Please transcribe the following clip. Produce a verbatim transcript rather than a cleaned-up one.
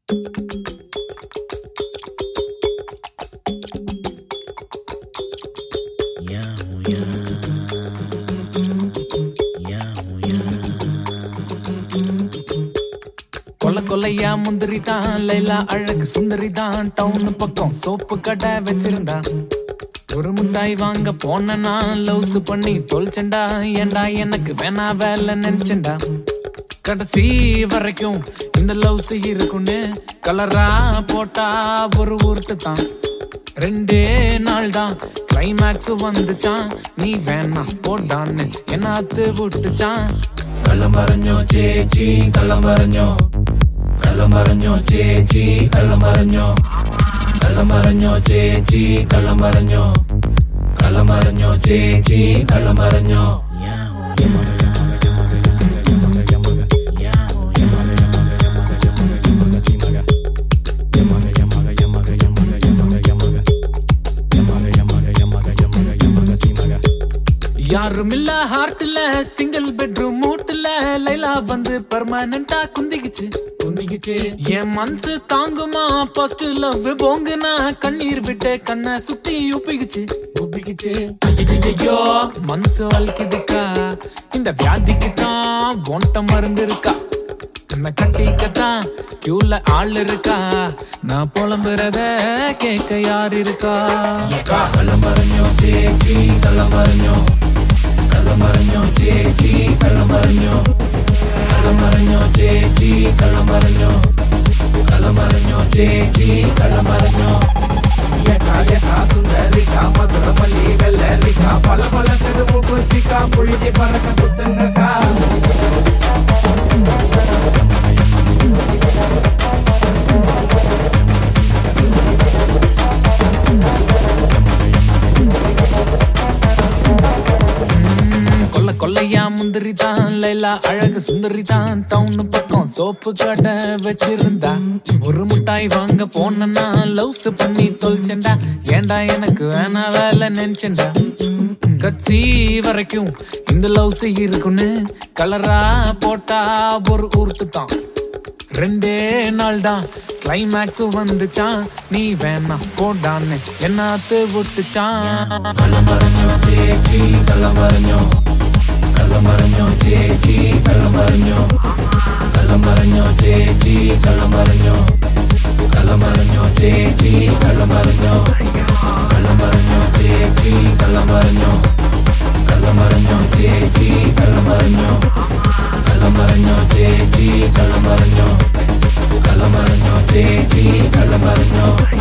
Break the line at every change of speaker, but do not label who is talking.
கொல்ல கொல்லையா முந்திரி தான் லைலா அழகு சுந்தரி தான் டவுன் பக்கம் சோப்பு கடை வச்சிருந்தா ஒரு முட்டாய் வாங்க போனா லவ்ஸ் பண்ணி தொலைச்சண்டா ஏண்டா எனக்கு வேணா வேலை நினைச்சண்டா கடைசி வரைக்கும் இந்த லவ்ஸ் இருக்குன்னு கலரா போட்டா ஒரு ஊருட்டு தான் ரெண்டே நாள் தான் கிளைமேக்ஸ் வந்துச்சான் நீ வேணா போடான்னு என்ன அத்து விட்டுச்சான்
கள்ளம் പറഞ്ഞോ ചേച്ചി കള്ളം പറഞ്ഞോ കള്ളം പറഞ്ഞോ ചേച്ചി കള്ളം പറഞ്ഞോ കള്ളം പറഞ്ഞോ ചേച്ചി കള്ളം പറഞ്ഞോ കള്ളം പറഞ്ഞോ ചേച്ചി കള്ളം പറഞ്ഞോ
யாரும் இல்ல ஹார்ட்ல சிங்கிள் பெட்ரூம் மூட்டுல லைலா வந்து பெர்மனண்டா குந்திக்குச்சு குந்திக்குச்சு என் மனசு தாங்குமா ஃபர்ஸ்ட் லவ் போங்குனா கண்ணீர் விட்டு கண்ணை சுத்தி உப்பிக்குச்சு உப்பிக்குச்சு ஐயோ மனசு வலிக்குதுக்கா இந்த வியாதிக்கு தான் ஒன்ட்ட மருந்து இருக்கா என்ன கட்டிக்கத்தான் கியூல ஆள் இருக்கா நான் புலம்புறத கேட்க யார் இருக்கா
கள்ளம் പറഞ്ഞോ ചേച്ചി കള്ളം പറഞ്ഞോ കള്ളം പറഞ്ഞോ ചേച്ചി കള്ളം പറഞ്ഞോ കള്ളം പറഞ്ഞോ ചേച്ചി കള്ളം പറഞ്ഞോ കള്ളം പറഞ്ഞോ ചേച്ചി കള്ളം പറഞ്ഞോ സുന്ദരിക്ക മധുരമല്ലി വെള്ളരിക്ക പല പല കടുവു കുത്തിക്ക പുഴുതി പറക്ക കുത്തുങ്ങക്ക
கொல்லையா முந்திரி தான் லைலா அழகு சுந்தரி தான் டவுன் பக்கம் சோப்பு கடை வச்சிருந்தா ஒரு முட்டாய் வாங்க போனா லவ்ஸ் பண்ணி தொலைச்சண்டா ஏண்டா எனக்கு வேணா வேலை நினைச்சண்டா கட்சி வரைக்கும் இந்த லவ்ஸ் இருக்குன்னு கலரா போட்டா ஒரு ஊருக்கு தான் ரெண்டே நாள் தான் கிளைமேக்ஸ் வந்துச்சான் நீ வேணா போடான்னு என்னாத்து விட்டுச்சான்
கள்ளம் പറഞ്ഞോ ചേച്ചി കള്ളം പറഞ്ഞോ കള്ളം പറഞ്ഞോ ചേച്ചി കള്ളം പറഞ്ഞോ കള്ളം പറഞ്ഞോ ചേച്ചി കള്ളം പറഞ്ഞോ കള്ളം പറഞ്ഞോ ചേച്ചി കള്ളം പറഞ്ഞോ കള്ളം പറഞ്ഞോ ചേച്ചി കള്ളം പറഞ്ഞോ കള്ളം പറഞ്ഞോ ചേച്ചി കള്ളം പറഞ്ഞോ കള്ളം പറഞ്ഞോ ചേച്ചി കള്ളം പറഞ്ഞോ കള്ളം പറഞ്ഞോ ചേച്ചി കള്ളം പറഞ്ഞോ